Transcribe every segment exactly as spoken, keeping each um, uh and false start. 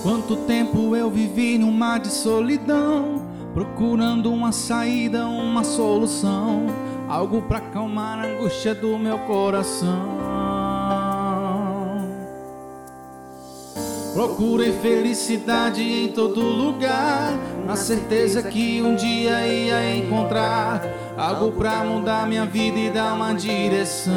Quanto tempo eu vivi num mar de solidão, procurando uma saída, uma solução, algo pra acalmar a angústia do meu coração. Procurei felicidade em todo lugar, na certeza que um dia ia encontrar algo pra mudar minha vida e dar uma direção.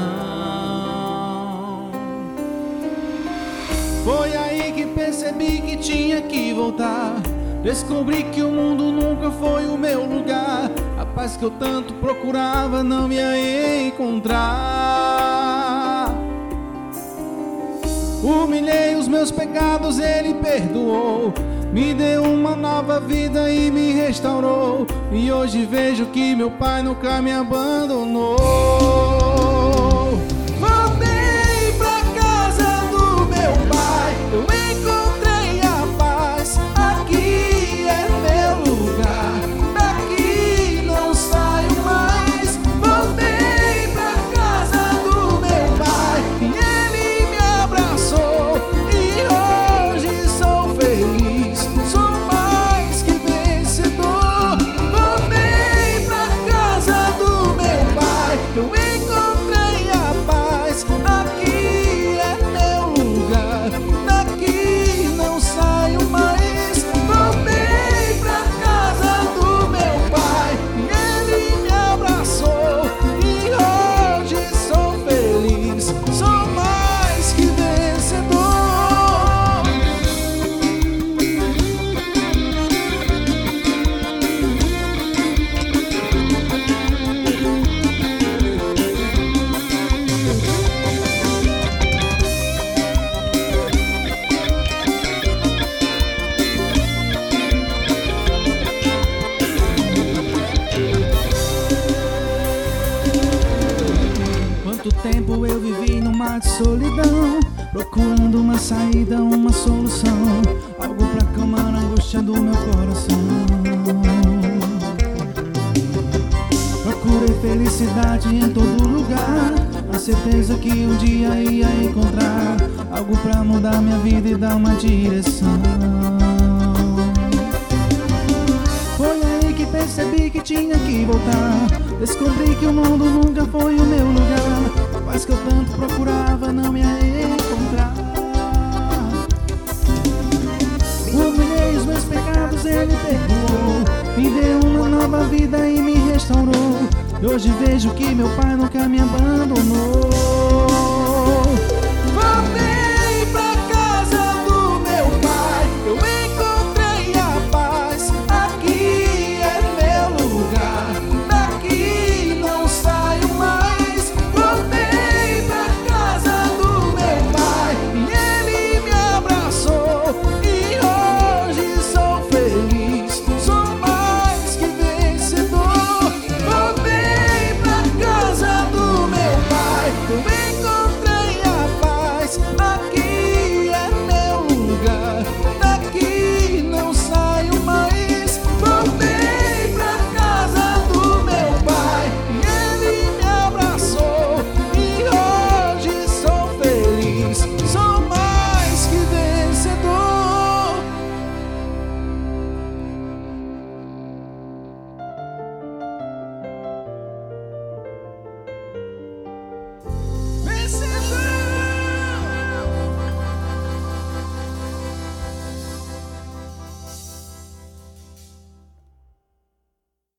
Foi aí que percebi que tinha que voltar, descobri que o mundo nunca foi o meu lugar, a paz que eu tanto procurava não ia encontrar. Humilhei os meus pecados, Ele perdoou, me deu uma nova vida e me restaurou, e hoje vejo que meu Pai nunca me abandonou. Voltei pra casa do meu Pai, eu encontrei a paz, aqui é meu lugar, daqui não saio mais. Voltei pra casa do meu Pai, e Ele me abraçou, e hoje sou feliz, sou mais que vencedor. Voltei pra casa do meu Pai, eu encontrei a paz, aqui é meu lugar, daqui não saio mais. Voltei pra casa do meu Pai, e Ele me abraçou, e hoje sou feliz, sou mais que vencedor. Quanto tempo eu vivi num mar de solidão, procurando uma saída, uma solução, algo pra acalmar a angústia do meu coração. Procurei felicidade em todo lugar, a certeza que um dia ia encontrar algo pra mudar minha vida e dar uma direção. Foi aí que percebi que tinha que voltar, descobri que o mundo nunca foi o meu lugar, a paz que eu tanto procurava não ia encontrar. Humilhei os meus pecados, Ele perdoou, me deu uma nova vida e me restaurou, e hoje vejo que meu Pai nunca me abandonou.